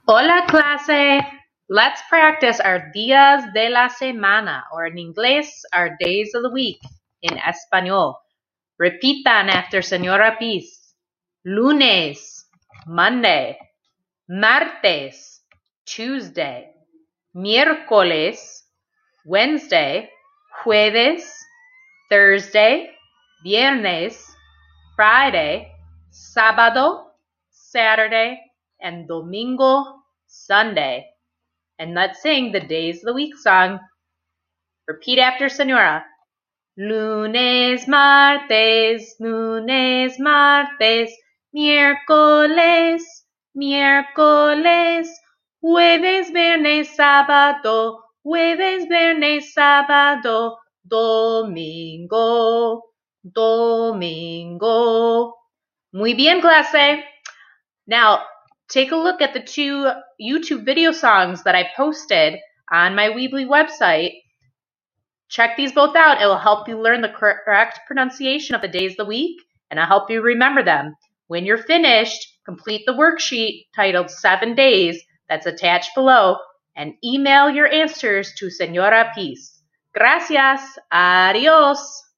Hola clase! Let's practice our días de la semana, or in inglés, our days of the week, in español. Repitan after Señora Peace. Lunes, Monday. Martes, Tuesday. Miércoles, Wednesday. Jueves, Thursday. Viernes, Friday. Sábado, Saturday. And Domingo, Sunday. And let's sing the Days of the Week song. Repeat after Señora. Lunes, martes, miércoles, jueves, viernes, sábado, domingo. Muy bien, clase. Now, take a look at the two YouTube video songs that I posted on my Weebly website. Check these both out. It will help you learn the correct pronunciation of the days of the week, and I'll help you remember them. When you're finished, complete the worksheet titled 7 Days that's attached below, and email your answers to Señora Peace. Gracias. Adios.